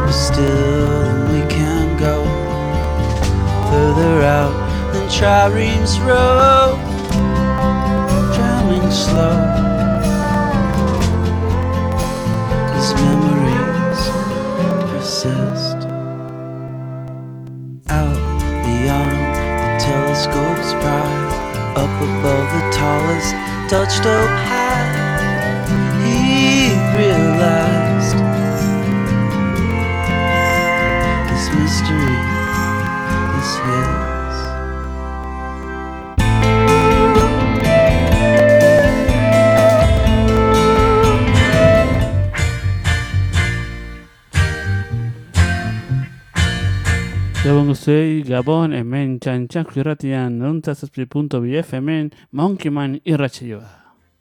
Still we can go further out than Triremes Road, drowning slow, 'cause memories persist. Out beyond the telescope's pride, up above the tallest Dutch oak high, he realized this mystery is his. Gabon guztioi, Gabon hemen txantxak irratian 97.2 FM Monkeyman irratsaioa.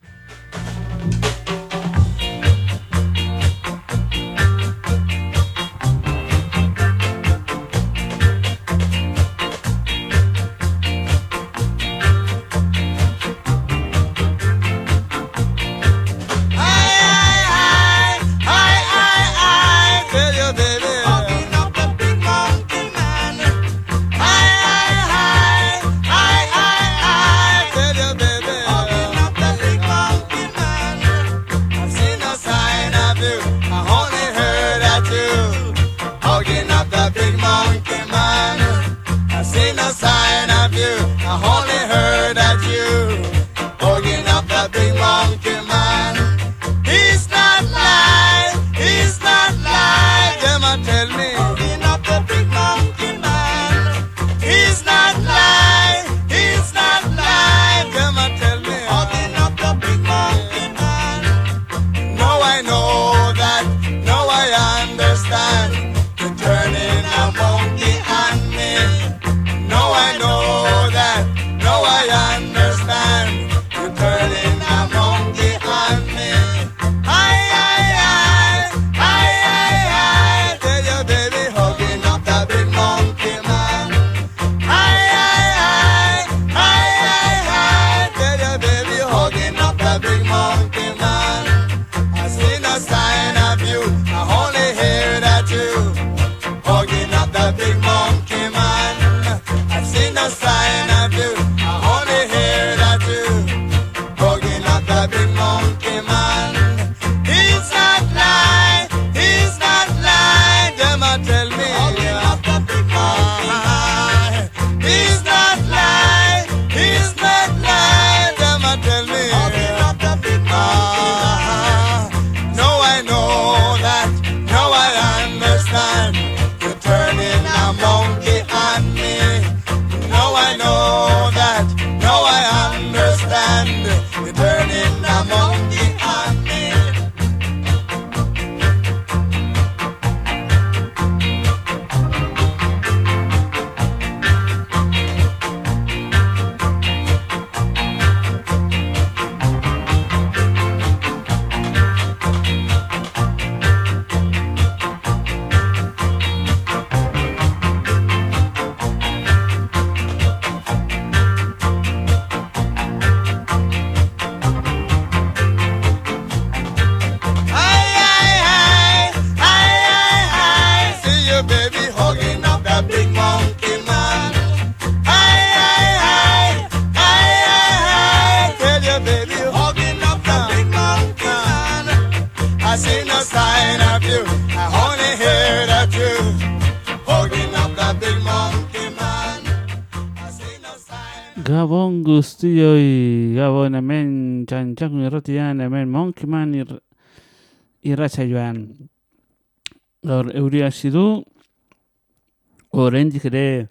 Gabon guztioi, Gabon hemen txantxakun irratian, hemen Monkeyman irratsaioan. Gaur euri hasi du, oraindik ere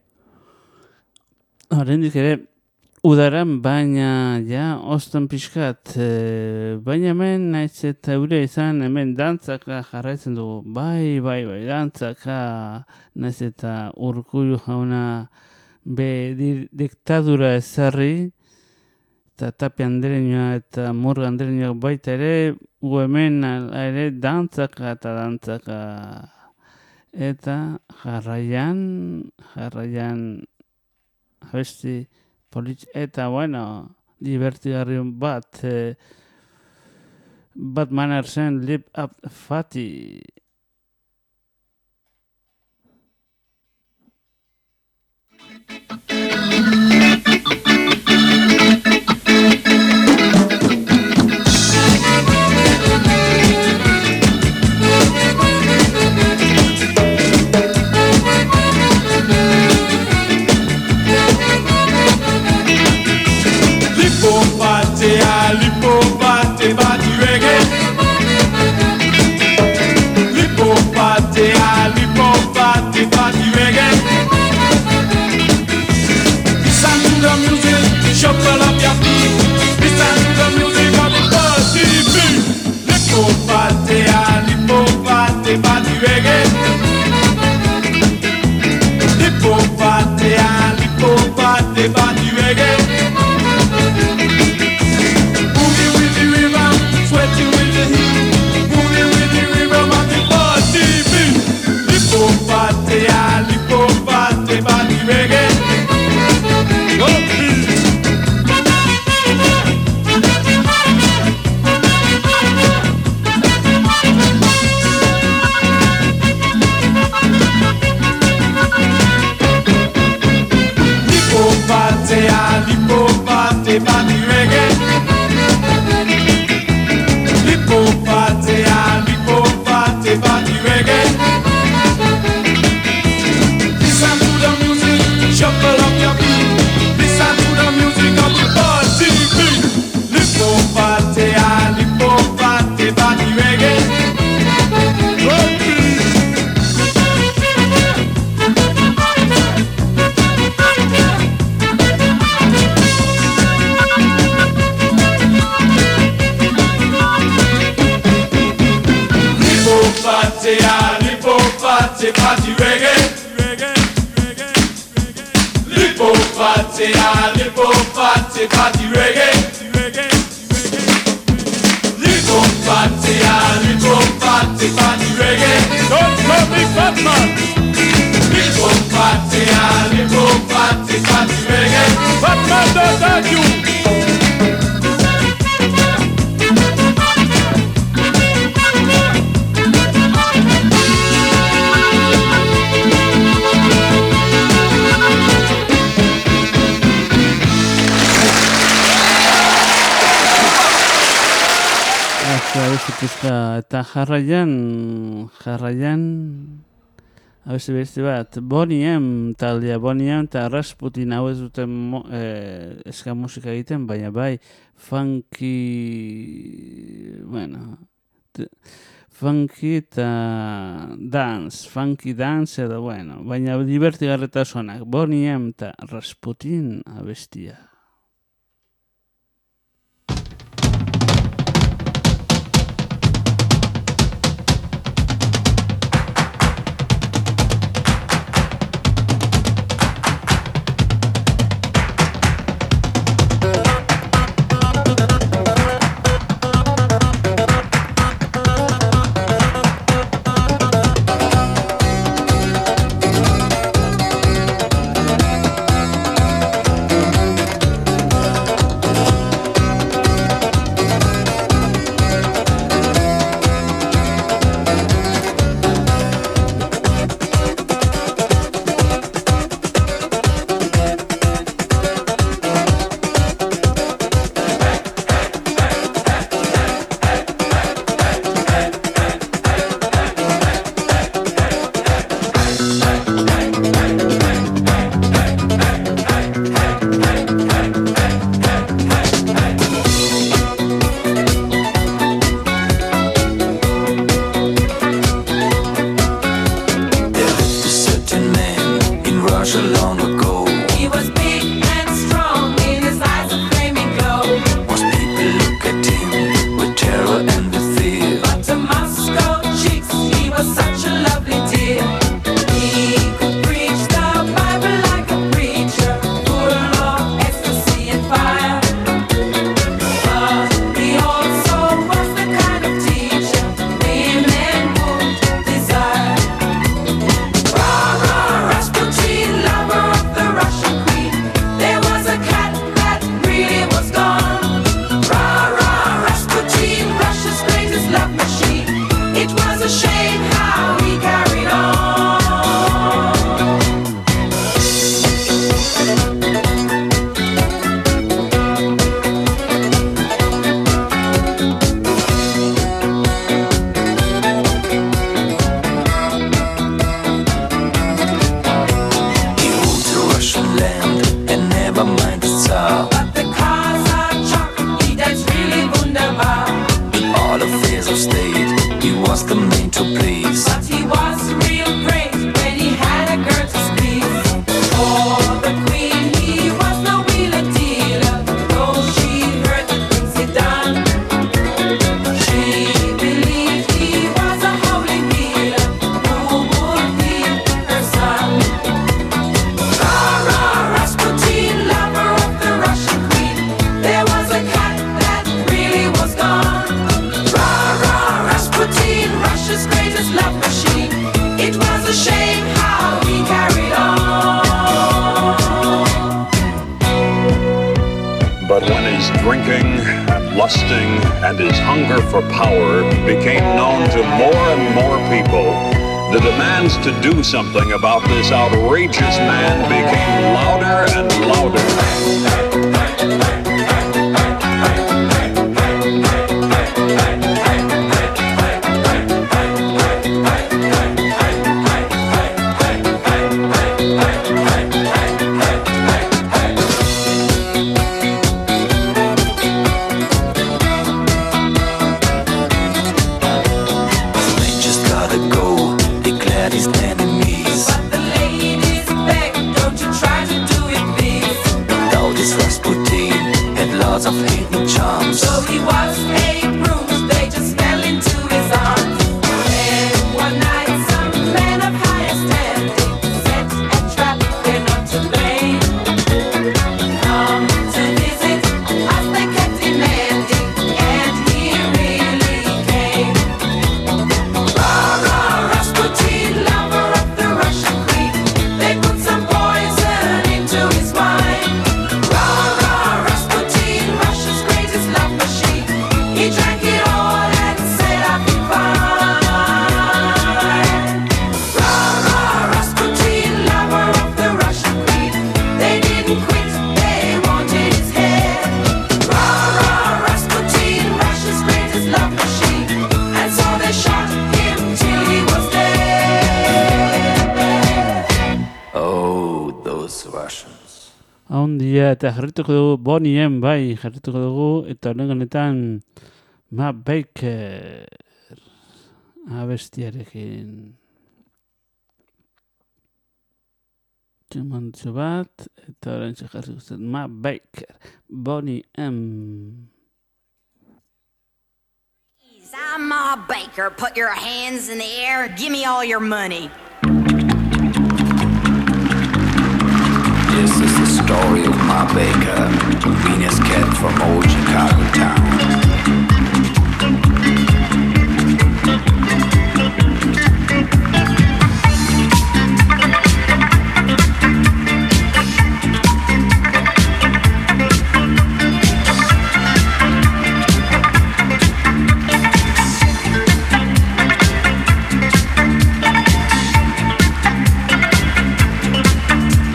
udaran, baina ja ostan pixkat, baina hemen naiz eta euria izan, hemen dantzaka jarraitzen dugu, bai, dantzaka, naiz eta Urkullu jauna diktadura ezarri, eta Tapia Andereñoa eta Murga Andereñoa baita ere, gu hemen ere dantzaka, eta jarraian, abesti eta bueno, divertigarri bat Mannersen Lip Up Fatty. Shuffle up your feet, listen to the music of the party beat. Lipo party reggae. Lipo party reggae. Moving with the rhythm, sweating with the heat. Moving with the rhythm of the party beat. Lipo party reggae. Oh, beat. Party reggae. Party reggae. Listen to the music, shuffle up your feet. Listen to the music of the party beat. Party reggae. Oh, beat. Party reggae. Lipo party reggae. Lipo party reggae. Don't call me Batman. Lipo party reggae. Batman don't argue. Eta jarraian, abesti beste bat, Boney M taldea, Boney M eta Rasputin hau ez duten eska musika egiten, baina bai, funky eta funky dance edo, baina divertigarretasunak, Boney M eta Rasputin abestia. cares of state. He was the man to please. But he was real great when he had a girl to squeeze. For the queen, he was no wheeler dealer. Though she heard the things he done, she believed he was a holy healer who would heal her son. Rah, Rasputin, lover of the Russian queen. There was a cat that really was gone. Rah, Rasputin, Russia's greatest love machine. It was a shame how he carried on. But when his drinking and lusting and his hunger for power became known to more and more people, the demands to do something about this outrageous man became louder and louder. They just gotta go, declared his enemies. But the ladies begged, don't you try to do it, please. Now this Rasputin had lots of hidden charms. So he was a bruise, they just fell into his arms. And one night some man of higher standing set a trap, they're not to blame. Come to visit us, they kept demanding, and he really came. Rah, Rasputin, lover of the Russian queen. They put some poison into his wine. Rah, Rasputin, Russia's greatest love machine. He drank it all and set up in fine. Rah, Rasputin, lover of the Russian queen. They didn't quit, they wanted his head. Rah, Rasputin, Russia's greatest love machine. And so they shot him till he was dead. Oh, those Russians. Haundia eta jarrituko dugu Bonien bai jarrituko dugu eta honetan Matt Baker abestiarekin txemantxo bat eta oraintxe jarriko zen Matt Baker Bonnie M. I'm Ma Baker. Put your hands in the air. Give me all your money. This is the story of Ma Baker, the meanest cat from old Chicago town.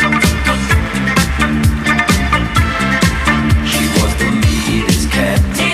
She was the meanest cat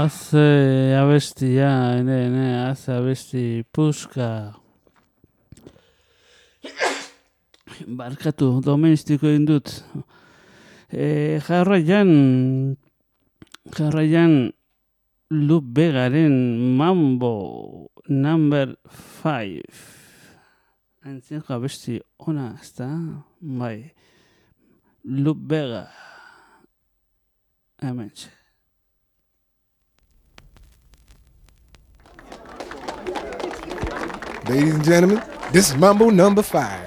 Haze abestia, haze abesti puska. Barkatu, domestiko egin dut. Jarraian Luke Begaren Mambo number 5. Antzinako abesti ona, ezta? Bai. Luke Bega. Hementxe. Ladies and gentlemen, this is Mambo number 5.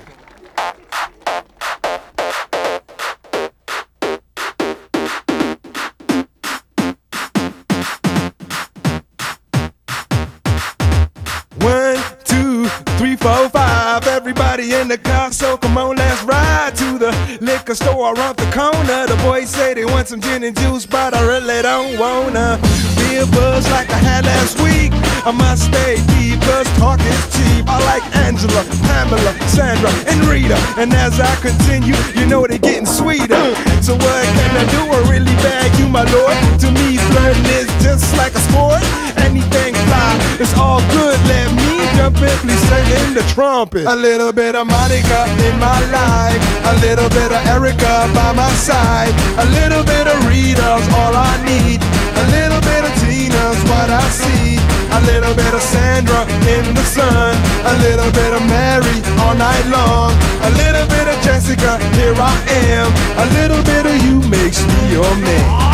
One, two, three, four, five. Everybody in the car, so come on, let's ride to the liquor store around the corner. The boys say they want some gin and juice, but I really don't wanna be a buzz like I had last week. I must stay deep, cause talk is cheap. I like Angela, Pamela, Sandra, and Rita. And as I continue, you know they're getting sweeter. So what can I do? I really bag you, my lord. To me, flirting is just like a sport. Anything fly, it's all good. Let me jump in, please sing in the trumpet. A little bit of Monica in my life, a little bit of Erica by my side, a little bit of Rita's all I need, a little bit of Tina's what I see, a little bit of Sandra in the sun, a little bit of Mary all night long, a little bit of Jessica, here I am, a little bit of you makes me your man.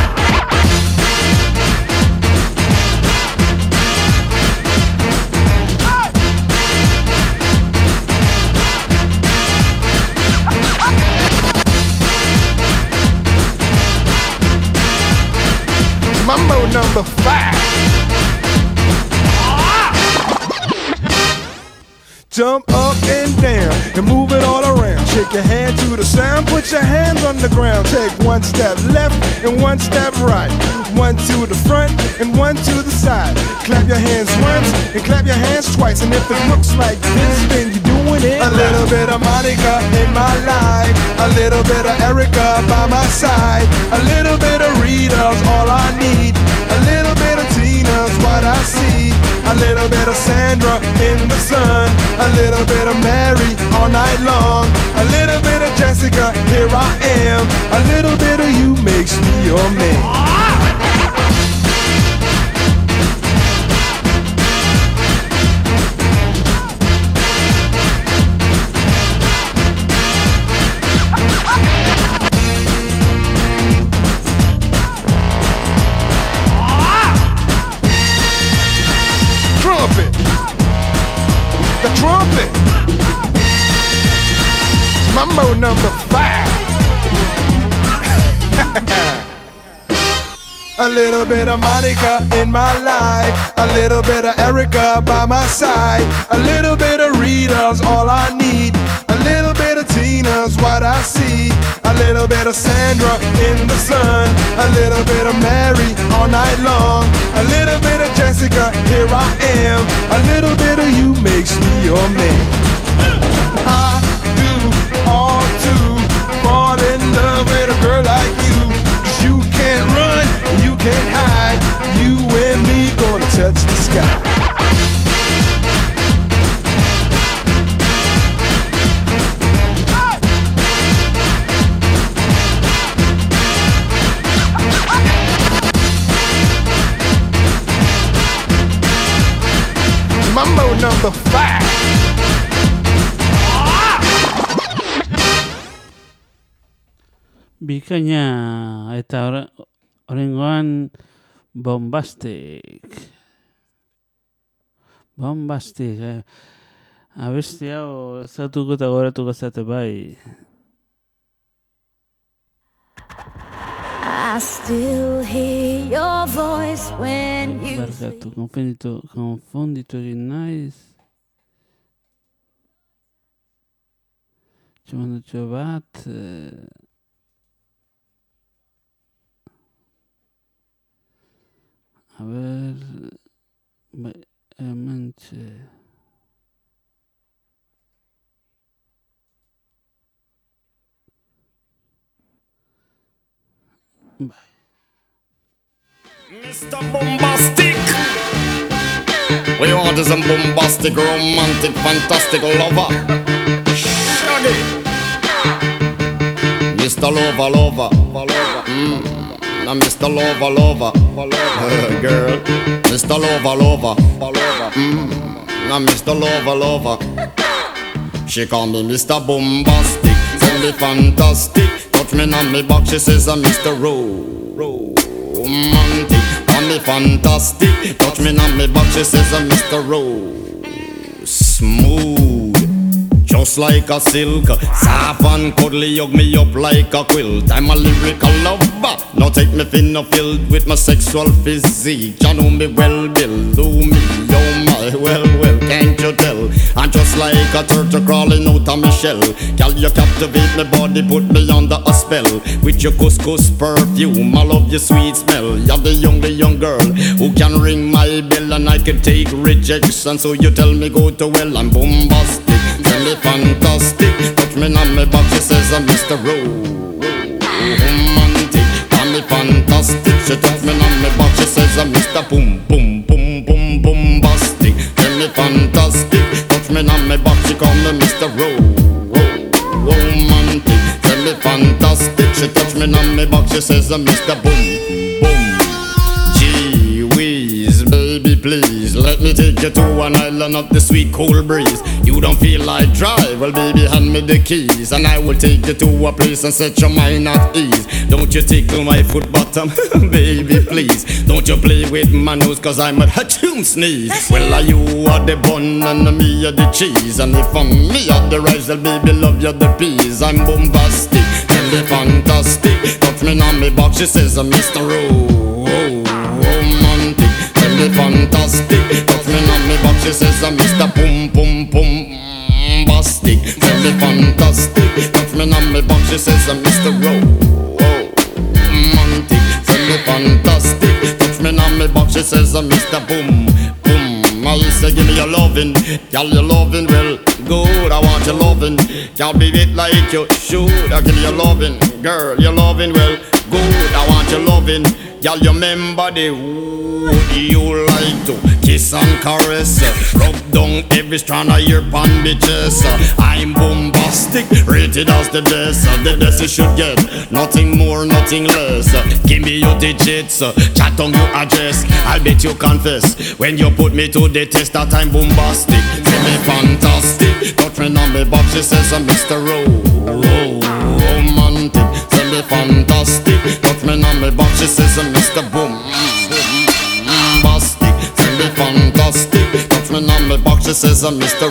Mambo number 5. Jump up and down and move it all around. Shake your hand to the sound, put your hands on the ground. Take one step left and one step right. One to the front and one to the side. Clap your hands once and clap your hands twice. And if it looks like this, then you're doing it. A little bit of Monica in my life, a little bit of Erica by my side, a little bit of Rita's all I need, a little bit of Tina's what I see, a little bit of Sandra in the sun, a little bit of Mary all night long, a little bit of Jessica, here I am, a little bit of you makes me your man. The trumpet. Mambo number 5. A little bit of Monica in my life, a little bit of Erica by my side, a little bit of Rita's all I need, a little bit of Tina's what I see, a little bit of Sandra in the sun, a little bit of Mary all night long, a little bit of Jessica, here I am, a little bit of you makes me your man. I do all to fall in love with a girl like you, 'cause you can't run, you can't hide, you and me gonna touch the sky. Mambo number 5. Bikaina eta horrengoan Bombastic. Abesti hau zatuko eta goratuko zate bai. I still hear your voice when you Barkatu, konfunditu egin naiz. Txomandutxo bat. A ver... Hementxe... Bai. Mr. Bombastic. We want is a bombastic, romantic, fantastic lover. Shaggy. Mr. Lover. Now Mr. Lover. Girl. Mr. Lover. Now Mr. Lover. She call me Mr. Bombastic. Tell me fantastic. Touch me on me back. She says I'm Mr. Romantic. Call me fantastic. Touch me on me back. She says I'm Mr. Smooth. Just like a silk, soft and cuddly, hug me up like a quilt. I'm a lyrical lover. Now take me thin or filled with my sexual physique. You know me well, Bill. Do me, oh my, well, can't you tell? I'm just like a turtle crawling out of my shell. Girl, you captivate my body, put me under a spell. With your couscous perfume, I love your sweet smell. You're the young girl who can ring my bell, and I can take rejection. So you tell me go to well, I'm bombastic. Tell me fantastic. Touch me on my back, she says I'm Mr. Romantic. Tell me fantastic. She touch me on my back, she says I'm Mr. Bombastic. Tell me fantastic. Touch me on my back, she call me Mr. Romantic. Tell me fantastic. She touch me on my back, she says I'm Mr. Gee whiz, baby please, let me take you to an island of the sweet cold breeze. You don't feel like drive, well baby hand me the keys, and I will take you to a place and set your mind at ease. Don't you tickle my foot bottom, baby please. Don't you play with my nose, cause I'm a hatchoon sneeze. Well you are the bun and me are the cheese, and if I'm me are the rice, well baby love you the peas. I'm bombastic, tell me fantastic. Touch me on me box, she says I'm Mr. Romantic. Tell me fantastic. Touch me on me box, she says I'm Mr. Bombastic. Tell me fantastic. Touch me on me box, she says I'm Mr. Romantic. Tell me fantastic. Touch me on me box, she says I'm Mr. Boom. I say give me your lovin', girl your lovin' well good. I want your lovin', can't be it like you should. I give you your lovin', girl your lovin' well good. I want your lovin', girl you remember the wood you like to kiss and caress, rub down every strand of your bandages. I'm bombastic, rated as the best you should get, nothing more, nothing less. Give me your digits, chat on your address. I'll bet you confess when you put me to the test that I'm bombastic. Tell me fantastic. Touch me on me box, she says I'm Mr. Romantic. Tell me fantastic. Touch me on me box, she says I'm Mr. Bombastic. Tell me fantastic. Touch me on me box, she says I'm Mr.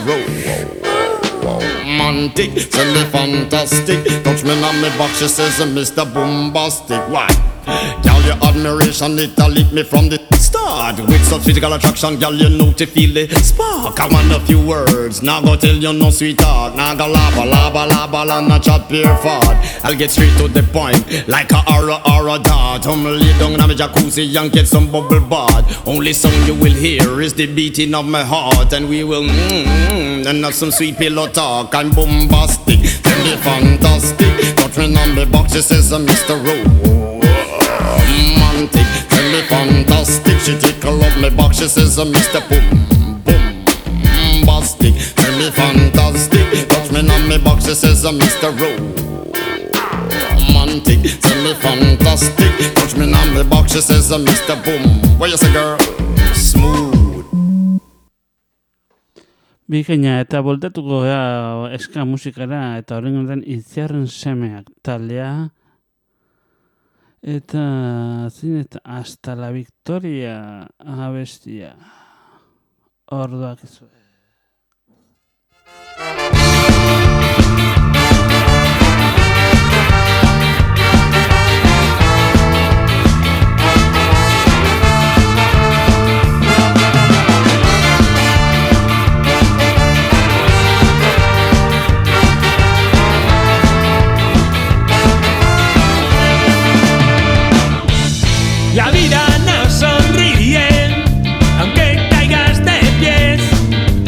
Romantic. Tell me fantastic. Touch me on me box, she says I'm Mr. Bombastic. Why? Girl, your admiration, it lit me from the start. With such physical attraction, girl, you know to feel the spark. I want a few words, now go tell you no sweet talk. Now go laba, and not chat pure fart. I'll get straight to the point, like a aura dart. Lay down in my jacuzzi and get some bubble bath. Only sound you will hear is the beating of my heart, and we will and have some sweet pillow talk. I'm bombastic, tell me fantastic. Touch me on the box, she says I'm Mr. Romantic. Tell me fantastic. She tickle up my box, she says I'm Mr. Bombastic. Tell me fantastic. Touch me on my box, she says I'm Mr. Romantic. Tell me fantastic. Touch me on my box, she says I'm Mr. Boom. What you say, girl? Smooth. Bikaina eta voltatuko gara eska musikara, eta horren honetan Itziarren semeak taldea. Eta zin eta hasta la victoria abestia. Orduak izue. La vida no sonríe, aunque caigas de pies.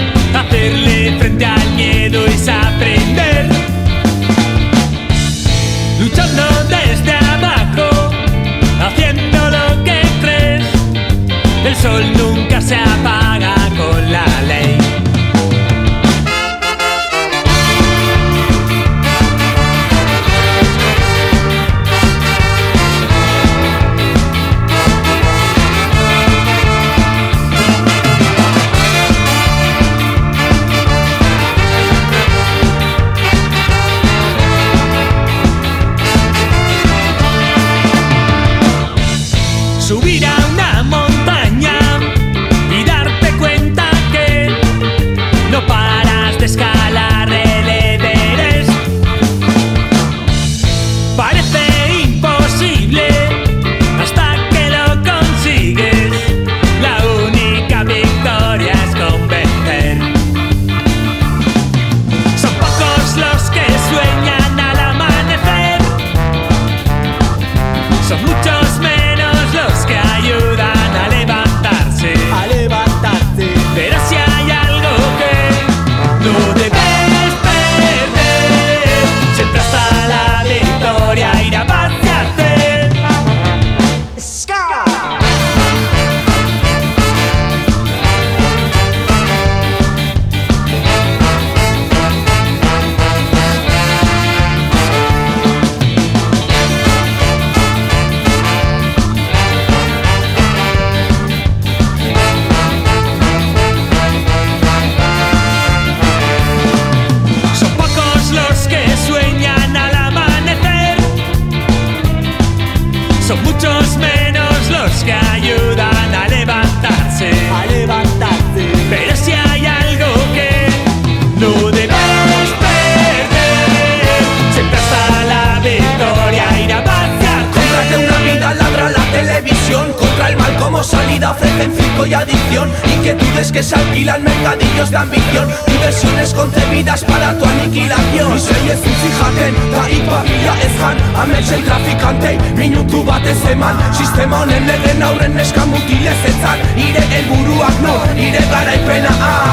Son muchos menos los que ayudan a levantarse. Pero si hay algo que no debemos perder, siempre hasta la victoria irá hacia Cómprate una vida, ladra la televisión. Contra el mal como salida ofrecen circo y adicción. Inquietudes que se alquilan, mercadillos de ambición. Diversiones concebidas para tu aniquilación. Series jaten, da ipapia ezan. Ametsen trafikantei, minutu batez eman. Sistema honen legen aurren neska mutilez etzan. Ire helburuak no, ire garaipena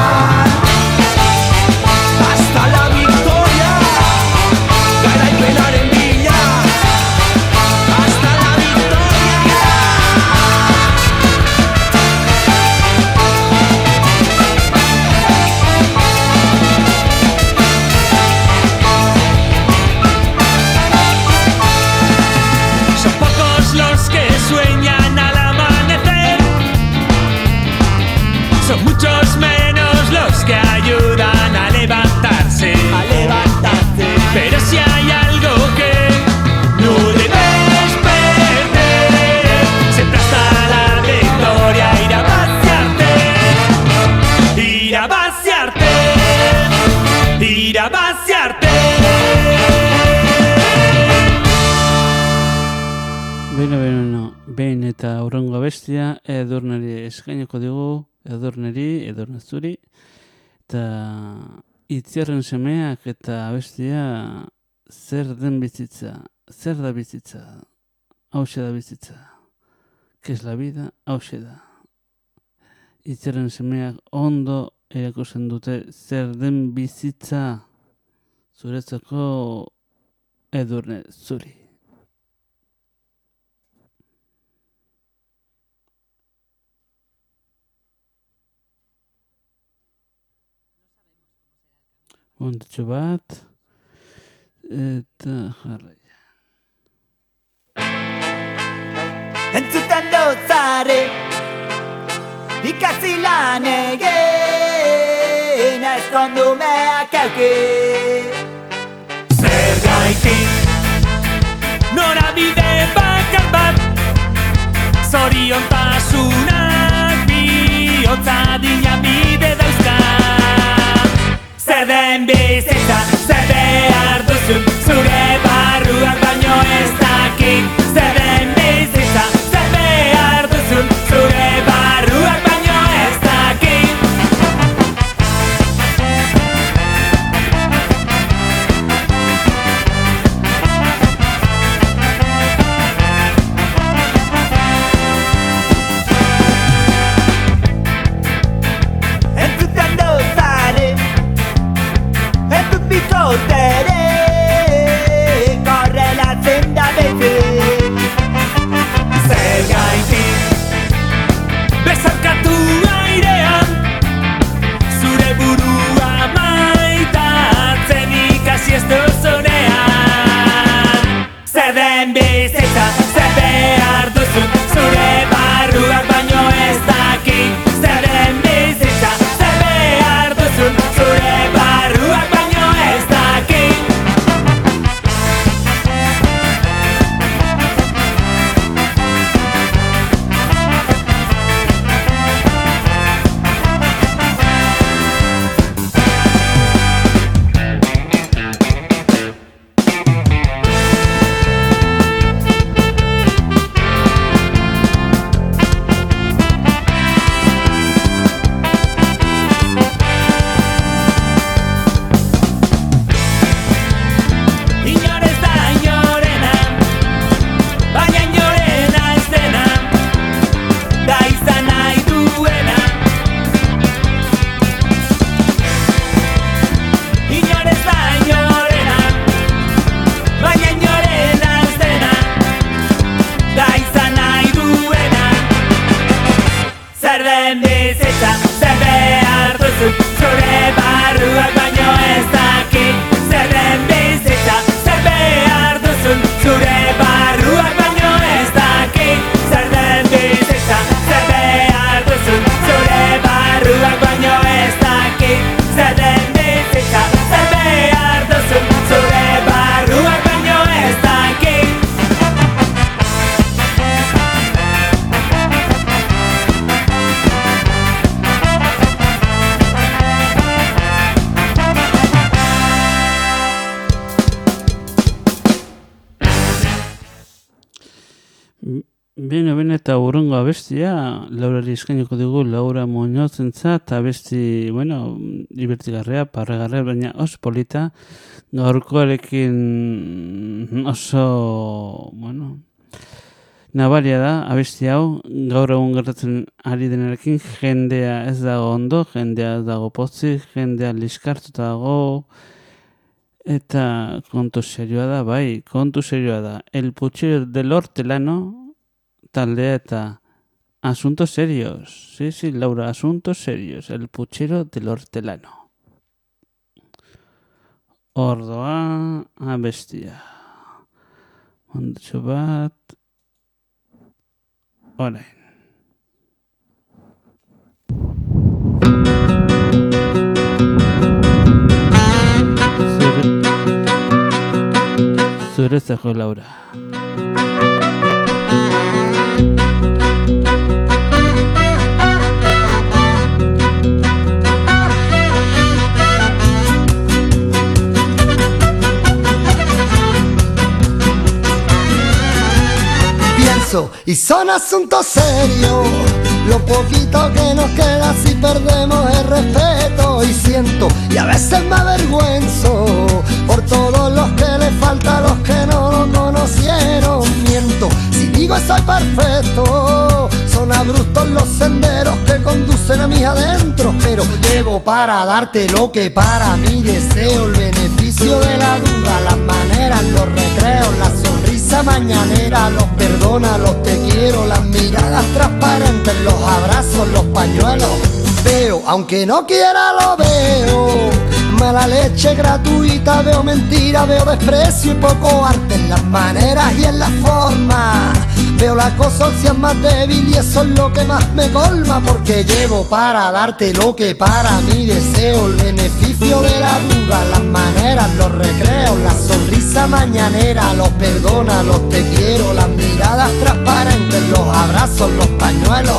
hasta la victoria, garaipenaren bila. Hasta la victoria. Son pocos los que sueñan al amanecer. Son muchos menos los que ayudan a levantarse. Pero si hay algo que no debes perder, siempre hasta la victoria irá a vaciarte. Irá a vaciarte. Irá a vaciarte. Behin eta hurrengo abestia Edurneri eskainiko dugu, Edurneri, Edurne zuri, eta Itziarren semeak eta abestia zer den bizitza, zer da bizitza, hauxe da bizitza, que es la vida, hauxe da. Itziarren semeak ondo erakusten dute zer den bizitza, zuretzako Edurne zuri. Montutxo bat, eta jarraia. Entzuten dozare, ikasi lan egin, ezkondumeak euki. Zergaitik norabide bakar bat, zoriontasunak bihotza dinamide dauzka. Zer den bizitza, zer behar duzun, zure barruak baino ez dakit. Zer den bizitza, zer behar duzun, zure barruak baino ez dakit. Entzuten dozare, ez dut bikotere, korrelatzen da bete. Zergaitik bezarkatu airean, zure burua maitatzen ikasi ez duzunean. Zer den bizitza, zer behar duzun, zure barruak baino ez dakit. Zer den bizitza, zer behar duzun, zure barruak baino ez dakit. Inorez da inorena, baina inorena ez dena, da izan nahi duena. Inorez da inorena, baina inorena ez dena, da izan nahi duena. Zer den bizitza, zer behar duzun, zure barruak baino ez dakit. Zer den bizitza, zer behar duzun, zure barruak baino ez dakit. Zer den bizitza, zer behar duzun, zure barruak baino ez dakit. Zer den bizitza, zer behar duzun, zure barruak baino ez dakit. Beno, eta urrengo abestia, Laurari eskainiko dugu, Laura Muñozentzat, abesti, bueno, divertigarria, parregarria, baina oso polita, gaurkoarekin oso, bueno, nabaria da, abesti hau, gaur egun gertatzen ari denarekin, jendea ez dago ondo, jendea ez dago pozik, jendea liskartuta dago, eta kontu serioa da, bai, kontu serioa da. El Puchero del Hortelano, taldea eta asuntos serios. Sí, Laura, asuntos serios. El Puchero del Hortelano. Ordoa abestia. Ondotxo bat. Orain. Zuretzako, Laura. Y son asuntos serios, lo poquito que nos queda si perdemos el respeto. Y siento, y a veces me avergüenzo por todos los que le falta a los que no lo conocieron. Miento, si digo soy perfecto, son abruptos los senderos que conducen a mis adentros. Pero llevo para darte lo que para mí deseo, el beneficio de la duda, las maneras, los recreos, la sonrisa mañanera, los perdona, los te quiero, las miradas transparentes, los abrazos, los pañuelos. Veo, aunque no quiera lo veo, mala leche gratuita, veo mentira, veo desprecio y poco arte en las maneras y en las formas. Veo la cosa sea más débil y eso es lo que más me colma, porque llevo para darte lo que para mí deseo, el beneficio de la duda, las maneras, los recreos, la sonrisa mañanera, los perdona, los te quiero, las miradas transparentes, los abrazos, los pañuelos.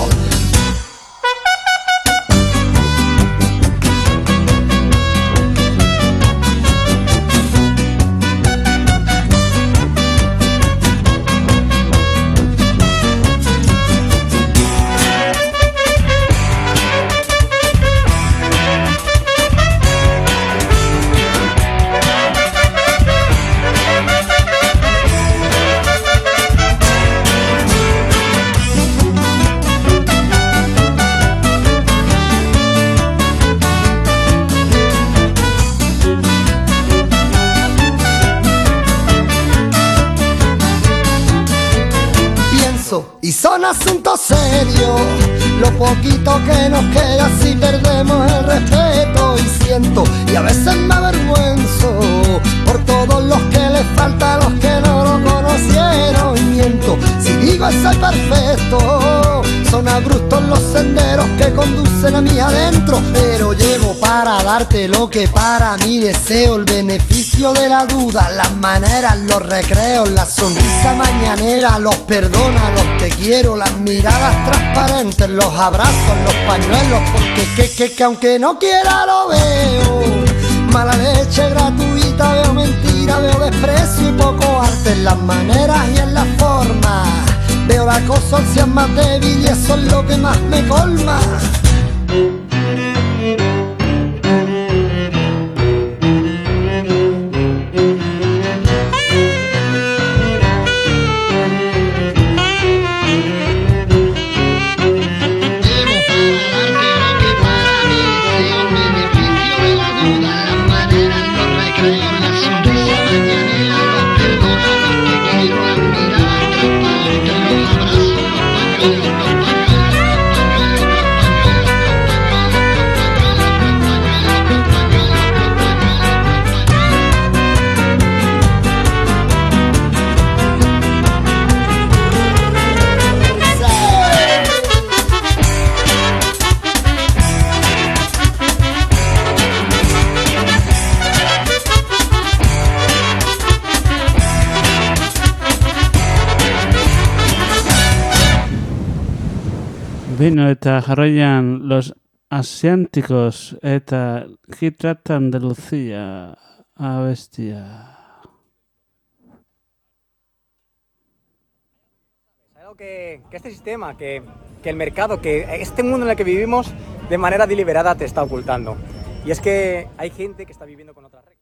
Y son asuntos serios, lo poquito que nos queda si perdemos el respeto. Y siento, y a veces me avergüenzo por todos los que les falta a los que no lo conocieron. Y miento, si digo soy perfecto, son abruptos los senderos que conducen a mí adentro. Pero llevo para darte lo que para mí deseo, el beneficio de la duda, las maneras, los recreos, la sonrisa mañanera, los perdona, los te quiero, las miradas transparentes, los abrazos, los pañuelos, porque que aunque no quiera lo veo, mala leche gratuita, veo mentira, veo desprecio y poco arte en las maneras y en las formas. Veo la cosa sea más débil y eso es lo que más me colma. Beno, eta jarraian los asiáticos eta Hit Trata Andalucía abestia. Algo que este sistema, que el mercado, que este mundo en el que vivimos de manera deliberada te está ocultando. Y es que hay gente que está viviendo con otras reglas.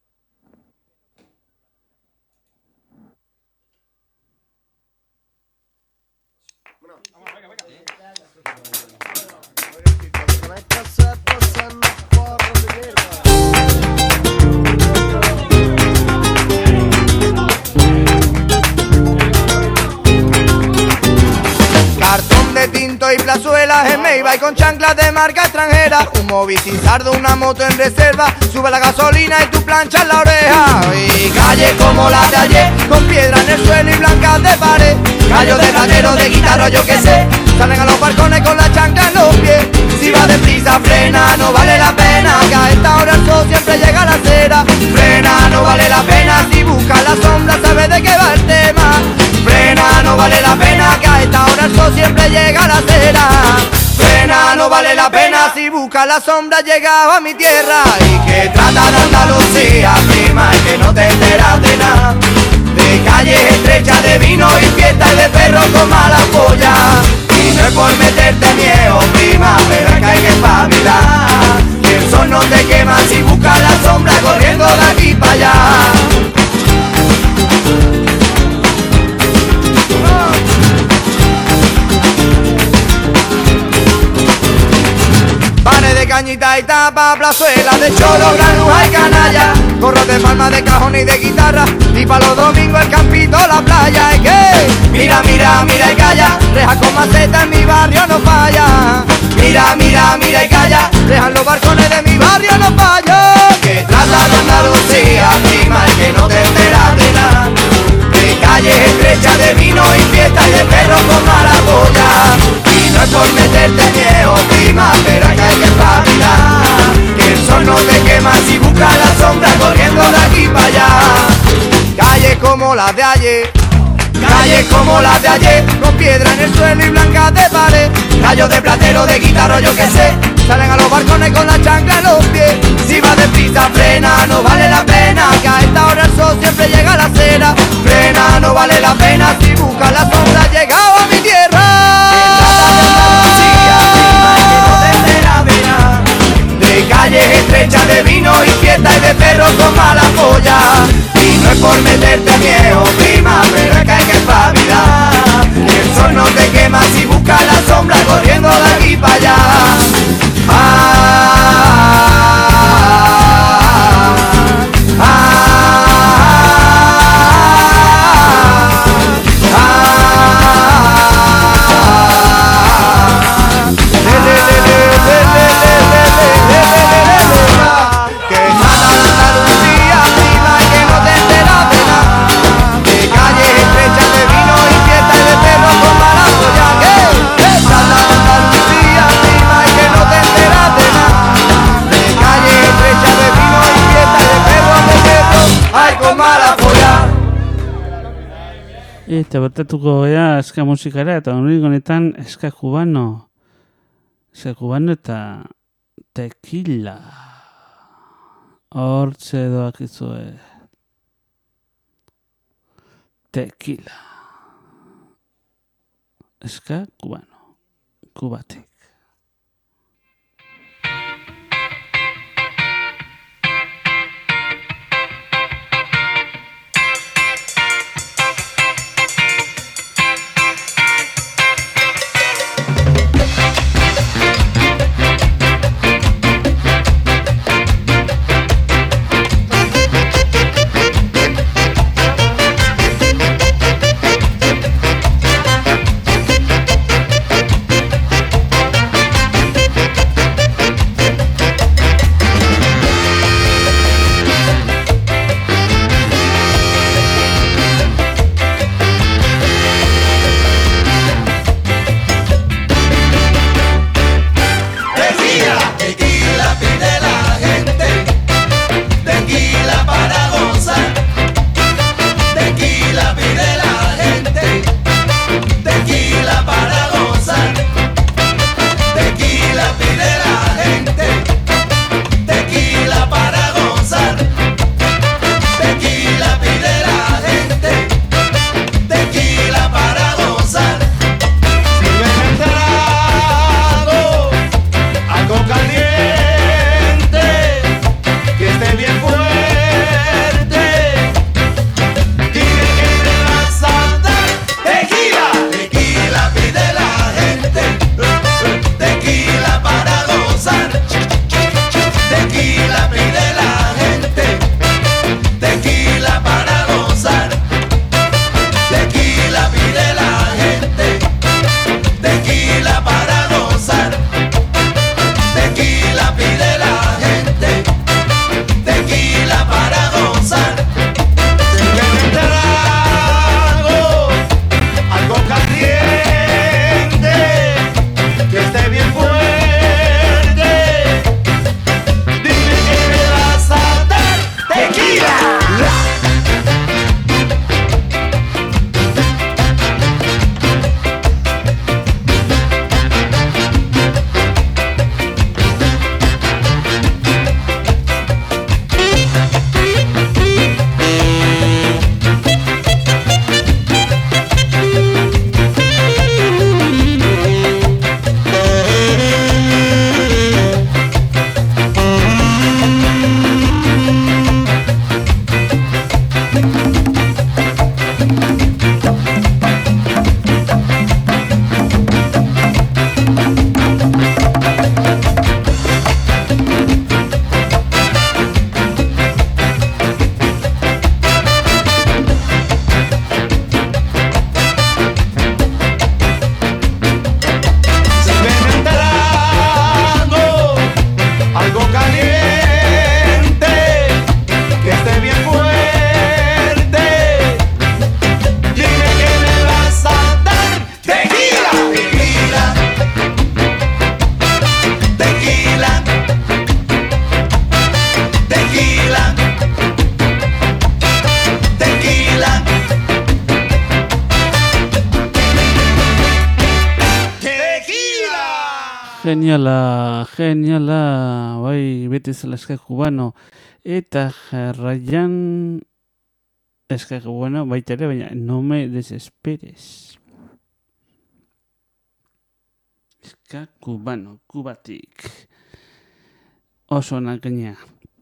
Cartón de tinto y plazuelas en Meiba y con chanclas de marca extranjera. Un móvil sin sardo, una moto en reserva. Sube la gasolina y tu plancha en la oreja. Y calle como la de ayer, con piedra en el suelo y blancas de pared. Gallos de platero, de guitarra, yo que sé. Salen a los balcones con la chancla en los pies. Si va deprisa, frena, no vale la pena. Que a esta hora el sol siempre llega a la acera. Frena, no vale la pena. Si buscas la sombra, sabes de qué va el tema. Frena, no vale la pena. Que a esta hora el sol siempre llega a la acera. Frena, no vale la pena. Si buscas la sombra, llegaba a mi tierra. Y que trata de Andalucía, prima, y que no te enteras de nada. De calles estrechas de vino y fiestas y de perros con mala polla. Y no es por meterte miedo, prima, pero es que hay que espabilar. Que el sol no te quema si buscas la sombra corriendo de aquí para allá. Panes de cañita y tapa, plazuela de cholo, granuja y canalla. Gorros de palma, de cajón y de guitarra. Y pa' los domingos el campito, la playa. ¿Y qué? Mira, mira, mira y calla. Reja con maceta en mi barrio no falla. Mira, mira, mira y calla. Rejan los balcones de mi barrio no falla. Que trata de Andalucía, prima, y que no te enteras de nada. De calles estrechas de vino y fiestas y de perros con mala polla. Y no es por meterte miedo, prima, pero hay que espabilar. Que el sol no te quema si buscas la sombra corriendo de aquí para allá. Calles como las de ayer, calles como las de ayer, con piedra en el suelo y blancas de pared. Gallos de platero, de guitarra, yo que sé. Salen a los balcones con la chancla en los pies. Si va deprisa, frena, no vale la pena. Que a esta hora el sol siempre llega a la acera. Frena, no vale la pena. Si buscas la sombra, llegado a mi tierra. De calles estrechas de vino y fiestas y de perros con mala polla. Y no es por meterte miedo, prima, pero es que hay que espabilar. El sol no te quema si buscas la sombra corriendo de aquí para allá. Eta bertatuko gara eska musikara eta honik honetan eska kubano. Eska kubano eta tequila. Hortze doak izue. Tequila. Eska kubano. Kubatik. Geniala, bai, beti zela eska kubano. Eta jarraian eska kubano baita ere, baina no me desesperes. Eska kubano, kubatik. Oso nakenia.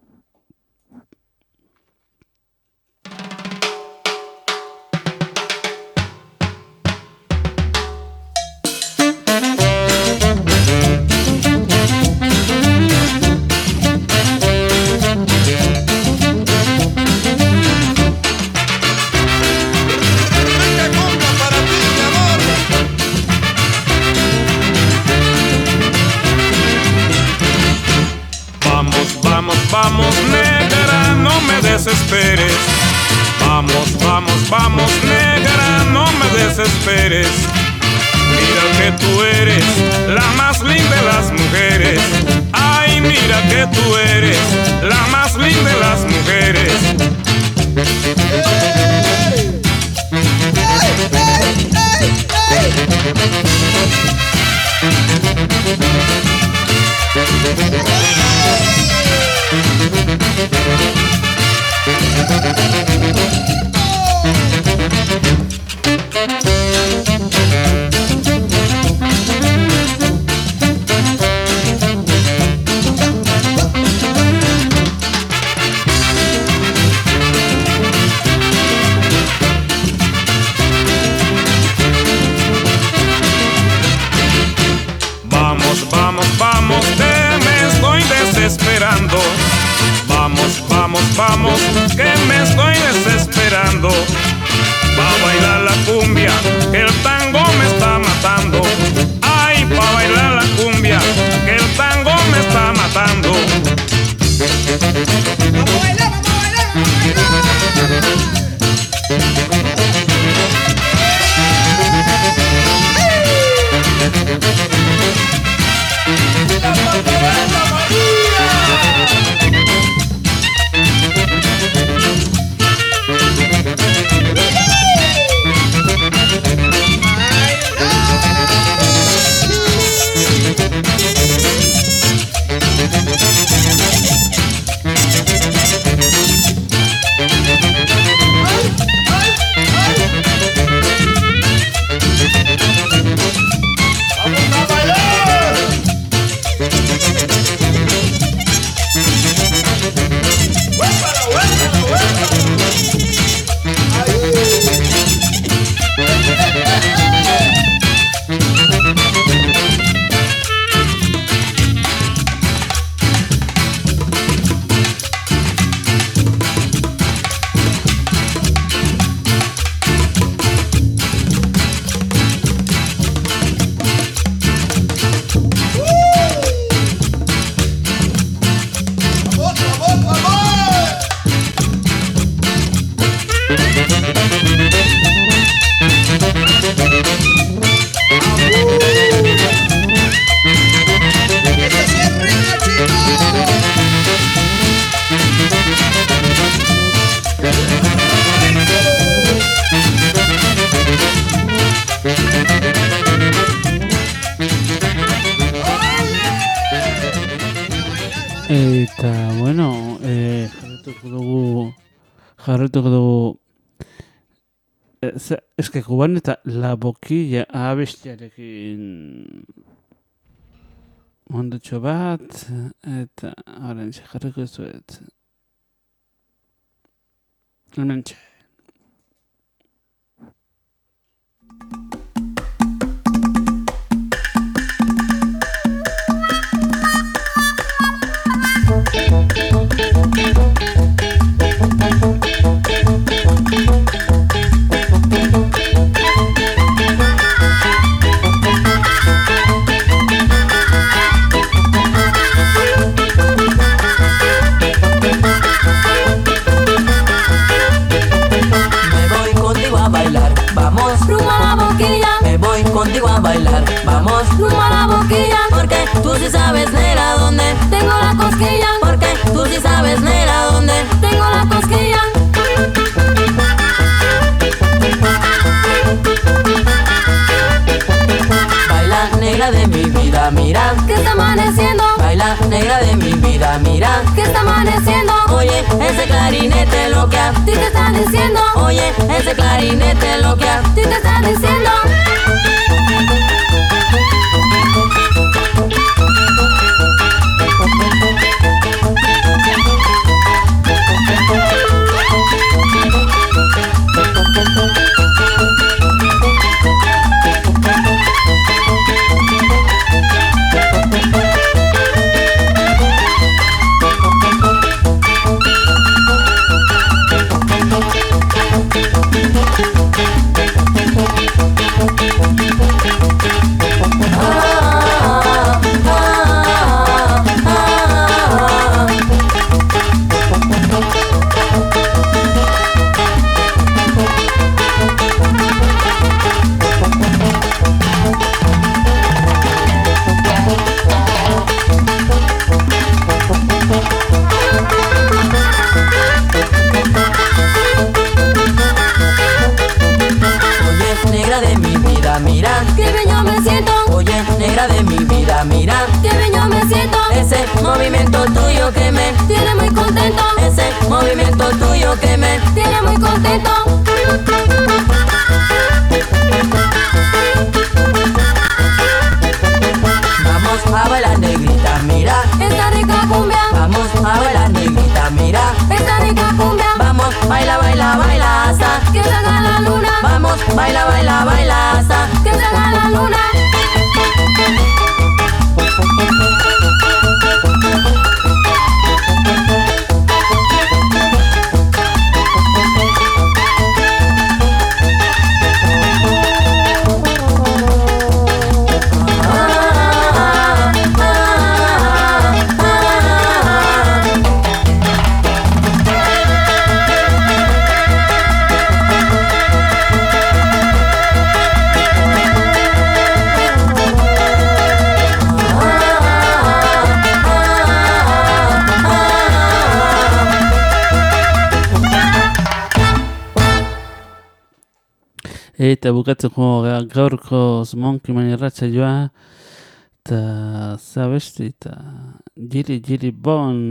Vamos, negra, no me desesperes. Vamos, negra, no me desesperes. Mira que tú eres la más linda de las mujeres. Ay, mira que tú eres la más linda de las mujeres. Vamos, que me estoy desesperando. Vamos, que me estoy desesperando. Pa' bailar la cumbia, que el tango me está matando. Ay, pa' bailar la cumbia, que el tango me está matando. Vamos a bailar, vamos a bailar, Eta, bueno, jarretuko dugu eske kuban eta la boquilla abestiarekin ondotxo bat, eta horrentxe jarriko zuet. Horrentxe. Vamos rumbo a la boquilla, me voy contigo a bailar. Vamos rumbo a la boquilla, porque tú sí sabes, nera, dónde tengo la cosquilla. Porque tú sí sabes, nera, dónde tengo la cosquilla. Baila, negra de mi vida, vida, mira, que está amaneciendo. baila negra de mi vida, mira, que está amaneciendo. oye, ese clarinete lo que a ti te está diciendo. Oye, ese clarinete lo que a ti te está diciendo. Mira, qué bello me siento. Oye, negra de mi vida, mira, qué bello me siento. Ese movimiento tuyo que me tiene muy contento. Ese movimiento tuyo que me tiene muy contento. Vamos a bailar negrita, mira, esta rica cumbia. Vamos a bailar negrita, mira, esta rica cumbia. Vamos, baila, baila, baila hasta que salga la luna. Vamos, baila, baila, baila hasta que salga la luna. Eta bukatzeko gaurko Monkey Man irratsaioa eta zabesti eta Jiri Jiri Bon.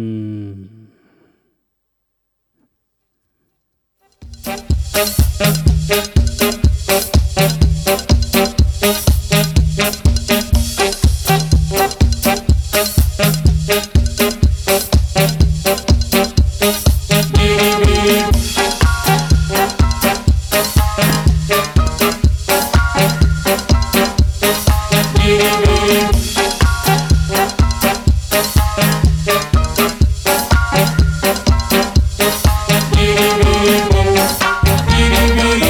Giri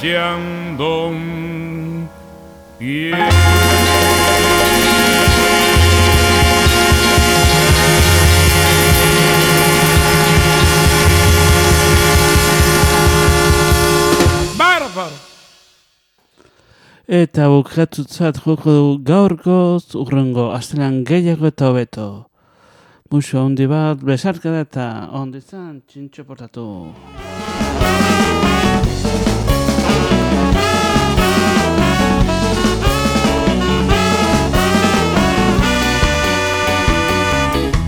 acariciando un pie. Bárbaro! Eta bukatutzat joko du gaurkoz urrengo astelan gehiago eta hobeto. Musu handi bat, besarkada eta ondo izan, txintxo portatu.